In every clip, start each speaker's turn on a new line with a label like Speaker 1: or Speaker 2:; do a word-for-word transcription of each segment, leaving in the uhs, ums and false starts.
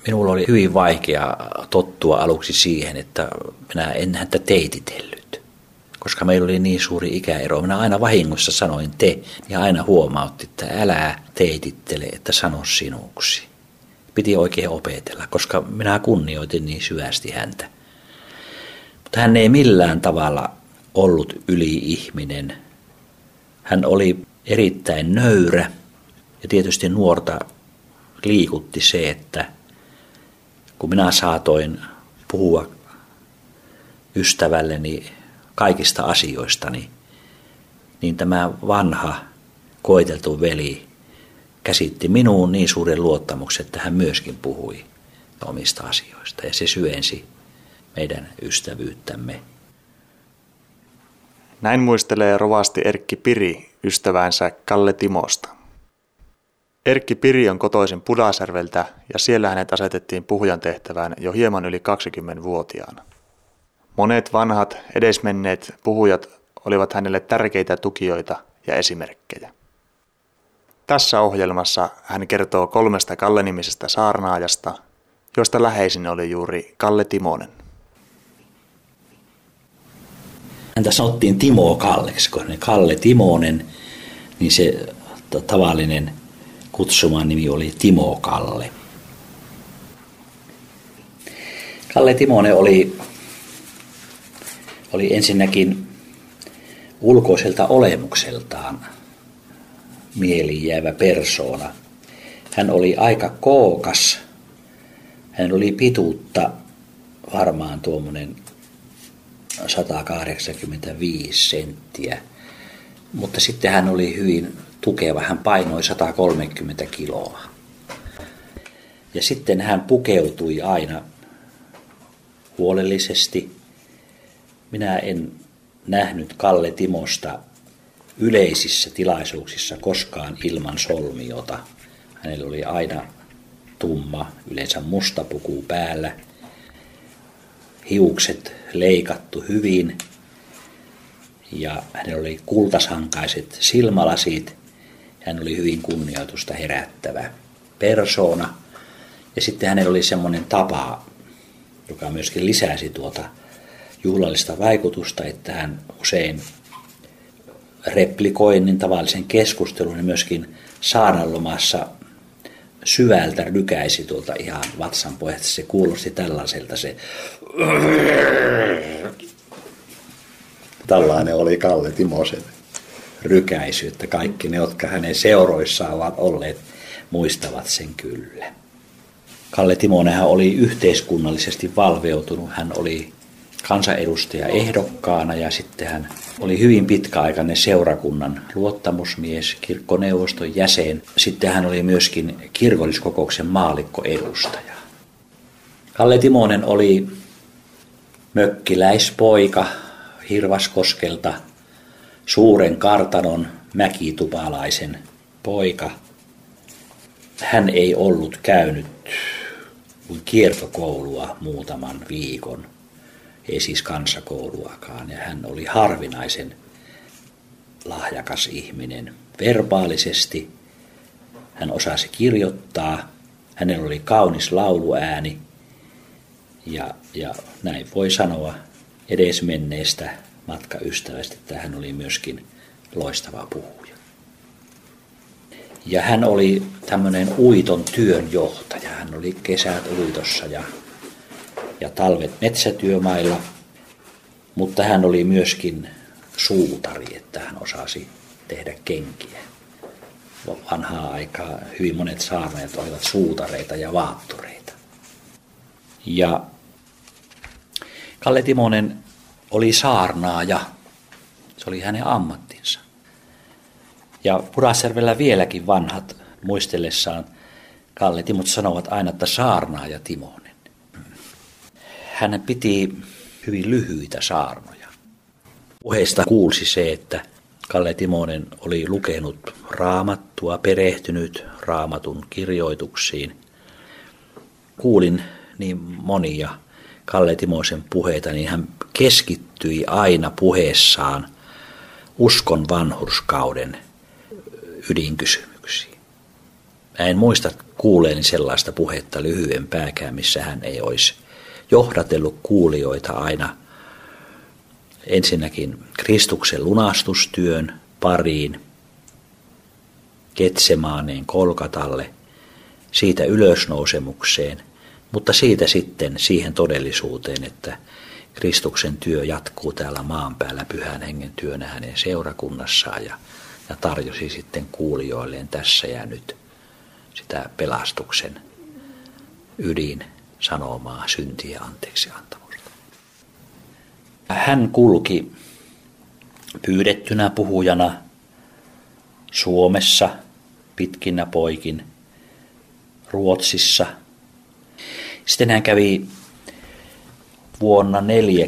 Speaker 1: Minulla oli hyvin vaikea tottua aluksi siihen, että minä en häntä teititellyt, koska meillä oli niin suuri ikäero. Minä aina vahingossa sanoin te, ja aina huomautti, että älä teitittele, että sano sinuksi. Piti oikein opetella, koska minä kunnioitin niin syvästi häntä. Mutta hän ei millään tavalla ollut yli-ihminen. Hän oli erittäin nöyrä, ja tietysti nuorta liikutti se, että kun minä saatoin puhua ystävälleni kaikista asioistani, niin tämä vanha koeteltu veli käsitti minuun niin suuren luottamuksen, että hän myöskin puhui omista asioista, ja se syvensi meidän ystävyyttämme.
Speaker 2: Näin muistelee rovasti Erkki Piri ystävänsä Kalle Timosta. Erkki Piri on kotoisin Pudasjärveltä, ja siellä hänet asetettiin puhujan tehtävään jo hieman yli kaksikymmenvuotiaana. Monet vanhat edesmenneet puhujat olivat hänelle tärkeitä tukijoita ja esimerkkejä. Tässä ohjelmassa hän kertoo kolmesta Kalle-nimisestä saarnaajasta, joista läheisin oli juuri Kalle Timonen.
Speaker 1: Häntä sanottiin Timo Kalleksi, kun Kalle Timonen, niin se tavallinen kutsuman nimi oli Timo Kalle. Kalle Timonen oli, oli ensinnäkin ulkoiselta olemukseltaan mieliin jäävä persoona. Hän oli aika kookas. Hän oli pituutta varmaan tuommoinen sata kahdeksankymmentäviisi senttiä, mutta sitten hän oli hyvin tukeva. Hän painoi sata kolmekymmentä kiloa. Ja sitten hän pukeutui aina huolellisesti. Minä en nähnyt Kalle Timosta yleisissä tilaisuuksissa koskaan ilman solmiota. Hänellä oli aina tumma, yleensä musta puku päällä, hiukset leikattu hyvin ja hänellä oli kultasankaiset silmälasit. Hän oli hyvin kunnioitusta herättävä persoona. Ja sitten hänellä oli semmoinen tapa, joka myöskin lisäsi tuota juhlallista vaikutusta, että hän usein replikoinnin tavallisen keskustelun ja myöskin saarnalomassa syvältä rykäisi tuolta ihan vatsan pohjasta. Se kuulosti tällaiselta se. Tällainen oli Kalle Timosen rykäisy, että kaikki ne, jotka hänen seuroissaan ovat olleet, muistavat sen kyllä. Kalle Timonenhan oli yhteiskunnallisesti valveutunut. Hän oli kansanedustaja ehdokkaana ja sitten hän oli hyvin pitkäaikainen seurakunnan luottamusmies, kirkkoneuvoston jäsen. Sitten hän oli myöskin kirkolliskokouksen maallikkoedustaja. Kalle Timonen oli mökkiläispoika Hirvaskoskelta, suuren kartanon mäkitupalaisen poika. Hän ei ollut käynyt kuin kiertokoulua muutaman viikon, ei siis kansakouluakaan, ja hän oli harvinaisen lahjakas ihminen. Verbaalisesti hän osasi kirjoittaa, hänellä oli kaunis lauluääni, ja, ja näin voi sanoa edesmenneestä matkaystävästä, että hän oli myöskin loistava puhuja. Ja hän oli tämmöinen uiton työnjohtaja. Hän oli kesät uitossa ja, ja talvet metsätyömailla, mutta hän oli myöskin suutari, että hän osasi tehdä kenkiä. Vanhaa aikaa hyvin monet saarnaajat olivat suutareita ja vaattureita. Ja Kalle Timonen oli saarnaaja. Se oli hänen ammattinsa. Ja Pudasjärvellä vieläkin vanhat muistellessaan Kalle Timot sanovat aina, että saarnaaja Timonen. Hän piti hyvin lyhyitä saarnoja. Puheesta kuulsi se, että Kalle Timonen oli lukenut raamattua, perehtynyt raamatun kirjoituksiin. Kuulin niin monia Kalle Timosen puheita, niin hän keskittyi aina puheessaan uskon vanhurskauden ydinkysymyksiin. Mä en muista kuuleeni sellaista puhetta lyhyempääkään, missä hän ei olisi johdatellut kuulijoita aina ensinnäkin Kristuksen lunastustyön pariin, Getsemaaneen Kolkatalle, siitä ylösnousemukseen, mutta siitä sitten siihen todellisuuteen, että Kristuksen työ jatkuu täällä maan päällä Pyhän Hengen työnä hänen seurakunnassaan ja, ja tarjosi sitten kuulijoilleen tässä ja nyt sitä pelastuksen ydin sanomaa syntiä anteeksi antamusta. Hän kulki pyydettynä puhujana Suomessa pitkinä poikin, Ruotsissa. Sitten hän kävi vuonna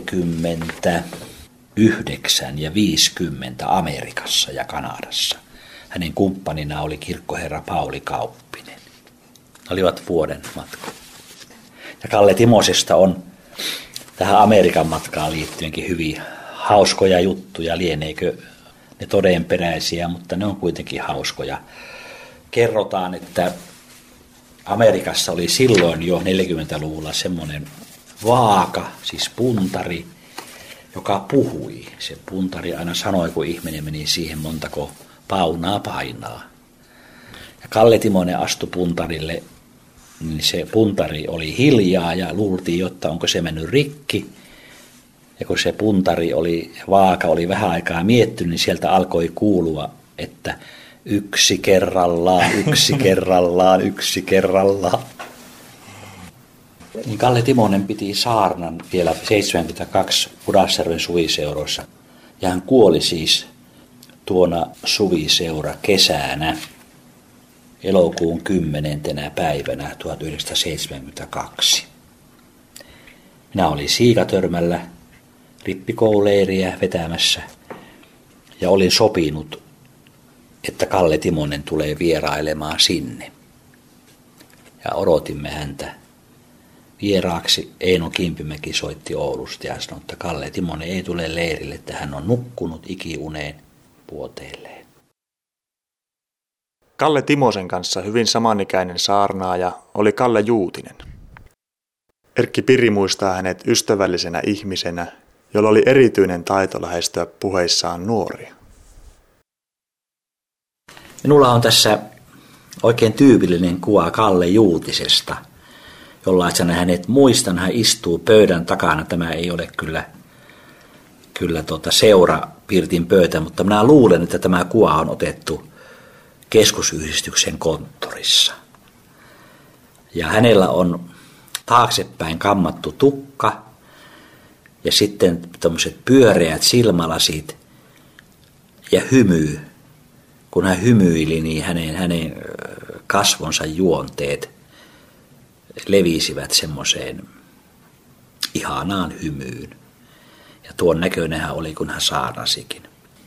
Speaker 1: neljäkymmentäyhdeksän ja viisikymmentä Amerikassa ja Kanadassa. Hänen kumppanina oli kirkkoherra Pauli Kauppinen. Ne olivat vuoden matka. Ja Kalle Timosesta on tähän Amerikan matkaan liittyenkin hyvin hauskoja juttuja, lieneekö ne todenperäisiä, mutta ne on kuitenkin hauskoja. Kerrotaan, että Amerikassa oli silloin jo neljäkymmentäluvulla semmoinen vaaka, siis puntari, joka puhui. Se puntari aina sanoi, kun ihminen meni siihen, montako paunaa painaa. Ja Kalle Timonen astui puntarille, niin se puntari oli hiljaa ja luultiin, jotta onko se mennyt rikki. Ja kun se puntari oli, vaaka oli vähän aikaa miettinyt, niin sieltä alkoi kuulua, että yksi kerrallaan, yksi kerrallaan, yksi kerrallaan. Niin Kalle Timonen piti saarnan vielä seitsemänkymmentäkaksi Pudasjärven suviseuroissa. Ja hän kuoli siis tuona suviseura kesänä elokuun kymmenentenä päivänä tuhatyhdeksänsataaseitsemänkymmentäkaksi. Minä olin Siikatörmällä rippikouleiriä vetämässä ja olin sopinut, että Kalle Timonen tulee vierailemaan sinne. Ja odotimme häntä vieraaksi. Eino Kimpimäki soitti Oulusta ja sanoi, että Kalle Timonen ei tule leirille, että hän on nukkunut ikiuneen vuoteelleen.
Speaker 2: Kalle Timosen kanssa hyvin samanikäinen saarnaaja oli Kalle Juutinen. Erkki Piri muistaa hänet ystävällisenä ihmisenä, jolla oli erityinen taito lähestyä puheissaan nuoria.
Speaker 1: Minulla on tässä oikein tyypillinen kuva Kalle Juutisesta, jollaisena hänet muistan. Hän istuu pöydän takana. Tämä ei ole kyllä, kyllä tuota seurapirtin pöytä, mutta minä luulen, että tämä kuva on otettu keskusyhdistyksen konttorissa. Ja hänellä on taaksepäin kammattu tukka ja sitten tämmöiset pyöreät silmälasit ja hymy. Kun hän hymyili, niin hänen, hänen kasvonsa juonteet levisivät semmoiseen ihanaan hymyyn. Ja tuon näköinen hän oli, kun hän saarnasikin.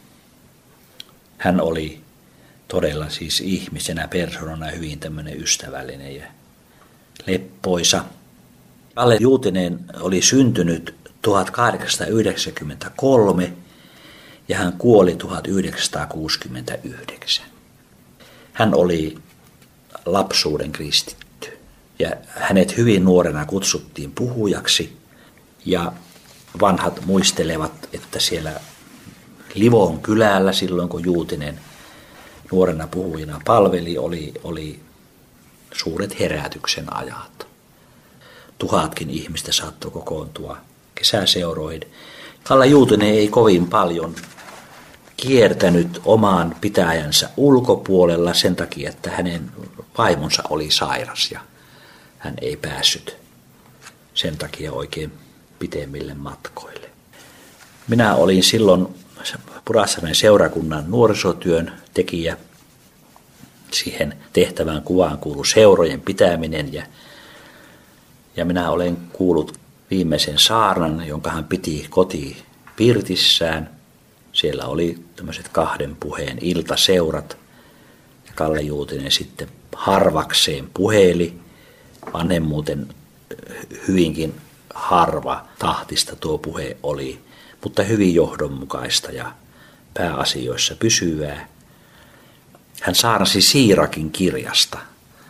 Speaker 1: Hän oli todella siis ihmisenä, persoonana hyvin tämmöinen ystävällinen ja leppoisa. Kalle Juutinen oli syntynyt tuhatkahdeksansataayhdeksänkymmentäkolme ja hän kuoli tuhatyhdeksänsataakuusikymmentäyhdeksän. Hän oli lapsuuden kristitty ja hänet hyvin nuorena kutsuttiin puhujaksi ja vanhat muistelevat, että siellä Livon kylällä silloin kun Juutinen nuorena puhujana palveli, oli, oli suuret herätyksen ajat. Tuhatkin ihmistä saattoi kokoontua kesäseuroihin. Kalle Juutinen ei kovin paljon kiertänyt omaan pitäjänsä ulkopuolella sen takia, että hänen vaimonsa oli sairas ja hän ei päässyt sen takia oikein pitemmille matkoille. Minä olin silloin Pudasjärven seurakunnan nuorisotyön tekijä. Siihen tehtävään kuvaan kuului seurojen pitäminen ja, ja minä olen kuullut viimeisen saarnan, jonka hän piti kotipirtissään. Siellä oli tämmöiset kahden puheen iltaseurat ja Kalle Juutinen sitten harvakseen puheli. Vanhemmuuten hyvinkin harva tahtista tuo puhe oli, mutta hyvin johdonmukaista ja pääasioissa pysyvää. Hän saarnasi Siirakin kirjasta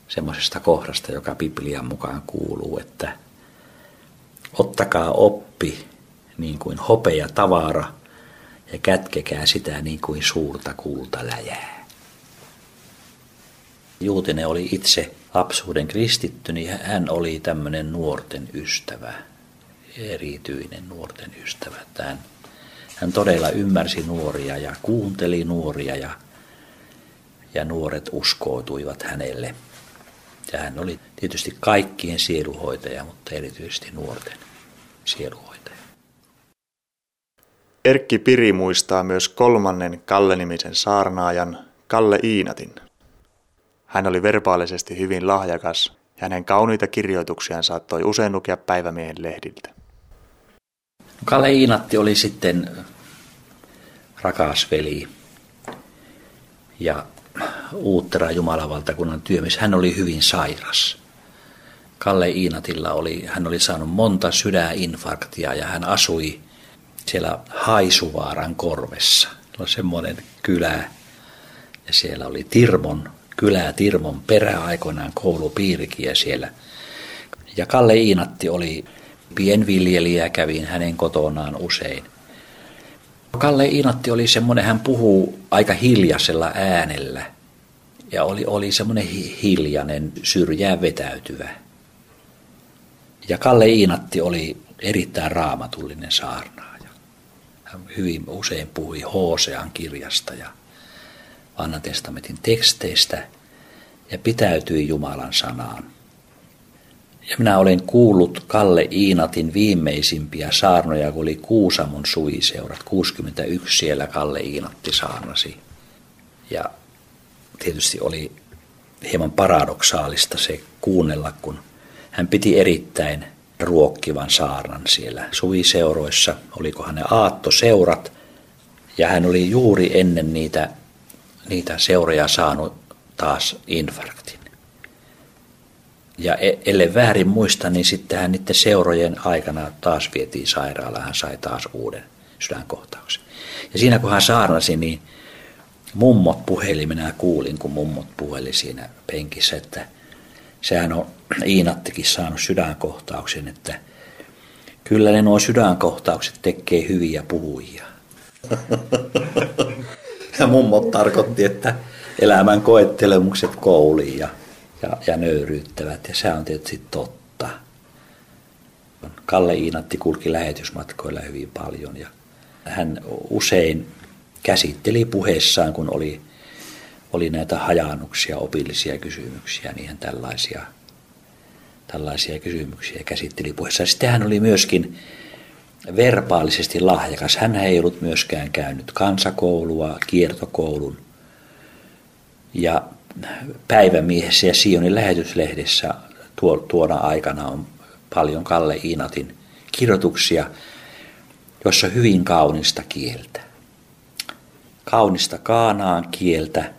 Speaker 1: semmoisesta kohdasta, joka Biblian mukaan kuuluu, että ottakaa oppi niin kuin hopea tavara ja kätkekää sitä niin kuin suurta kultaläjää. Juutinen oli itse lapsuuden kristitty, niin hän oli tämmöinen nuorten ystävä, erityinen nuorten ystävä. Hän, hän todella ymmärsi nuoria ja kuunteli nuoria ja, ja nuoret uskoutuivat hänelle. Ja hän oli tietysti kaikkien sieluhoitaja, mutta erityisesti nuorten sieluhoitaja.
Speaker 2: Erkki Piri muistaa myös kolmannen Kalle-nimisen saarnaajan Kalle Iinatin. Hän oli verbaalisesti hyvin lahjakas ja hänen kauniita kirjoituksiaan saattoi usein lukea päivämiehen lehdiltä.
Speaker 1: Kalle Iinatti oli sitten rakas veli ja uuttera Jumalavaltakunnan työmies. Hän oli hyvin sairas. Kalle Iinatilla oli, hän oli saanut monta sydäninfarktia ja hän asui siellä Haisuvaaran korvessa. Se oli semmoinen kylä ja siellä oli Tirmon kylä, Tirmon perä, aikoinaan koulupiirikin siellä. Ja Kalle Iinatti oli pienviljelijä, kävin hänen kotonaan usein. Kalle Iinatti oli semmoinen, hän puhuu aika hiljaisella äänellä ja oli, oli semmoinen hiljainen, syrjään vetäytyvä. Ja Kalle Iinatti oli erittäin raamatullinen saarnaaja. Hän hyvin usein puhui Hosean kirjasta ja Vanhan testamentin teksteistä ja pitäytyi Jumalan sanaan. Ja minä olen kuullut Kalle Iinatin viimeisimpiä saarnoja, kun oli Kuusamon suviseurat. kuusikymmentäyksi siellä Kalle Iinatti saarnasi. Ja tietysti oli hieman paradoksaalista se kuunnella, kun hän piti erittäin ruokkivan saarnan siellä suviseuroissa. Olikohan ne aattoseurat. Ja hän oli juuri ennen niitä, niitä seuroja saanut taas infarktin. Ja ellei väärin muista, niin sitten hän niiden seurojen aikana taas vietiin sairaalaan, hän sai taas uuden sydänkohtauksen. Ja siinä kun hän saarnasi, niin mummot puheli, minä kuulin, kun mummot puheli siinä penkissä, että sehän on Iinattikin saanut sydänkohtauksen, että kyllä ne nuo sydänkohtaukset tekee hyviä puhujia. Ja mummot tarkoitti, että elämän koettelemukset kouliin ja Ja, ja nöyryyttävät, ja se on tietysti totta. Kalle Iinatti kulki lähetysmatkoilla hyvin paljon, ja hän usein käsitteli puheessaan, kun oli, oli näitä hajannuksia, opillisia kysymyksiä, niin hän tällaisia, tällaisia kysymyksiä käsitteli puheessaan. Sitten hän oli myöskin verbaalisesti lahjakas. Hän ei ollut myöskään käynyt kansakoulua, kiertokoulun, ja Päivämiehessä ja Sionin lähetyslehdessä tuona aikana on paljon Kalle Iinatin kirjoituksia, joissa on hyvin kaunista kieltä. Kaunista Kaanaan kieltä,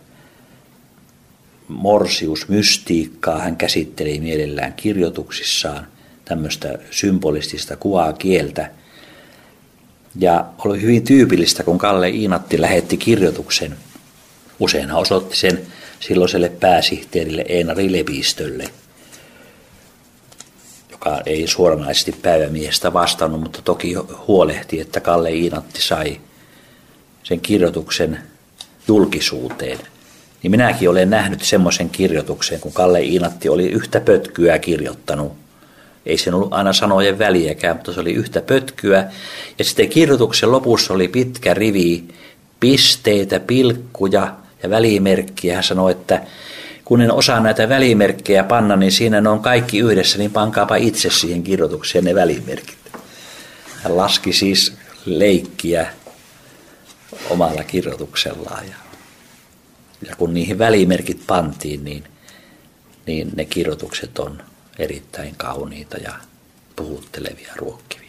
Speaker 1: morsiusmystiikkaa hän käsitteli mielellään kirjoituksissaan, tämmöistä symbolistista kuvaa kieltä. Ja oli hyvin tyypillistä, kun Kalle Iinatti lähetti kirjoituksen, usein osoitti sen silloiselle pääsihteerille Einari Lepistölle, joka ei suoranaisesti päivämiehestä vastannut, mutta toki huolehti, että Kalle Iinatti sai sen kirjoituksen julkisuuteen. Niin minäkin olen nähnyt semmoisen kirjoituksen, kun Kalle Iinatti oli yhtä pötkyä kirjoittanut. Ei sen ollut aina sanojen väliäkään, mutta se oli yhtä pötkyä. Ja sitten kirjoituksen lopussa oli pitkä rivi pisteitä, pilkkuja ja välimerkkiä. Hän sanoi, että kun en osaa näitä välimerkkejä panna, niin siinä ne on kaikki yhdessä, niin pankaapa itse siihen kirjoitukseen ne välimerkit. Hän laski siis leikkiä omalla kirjoituksellaan. Ja, ja kun niihin välimerkit pantiin, niin, niin ne kirjoitukset on erittäin kauniita ja puhuttelevia ruokkia.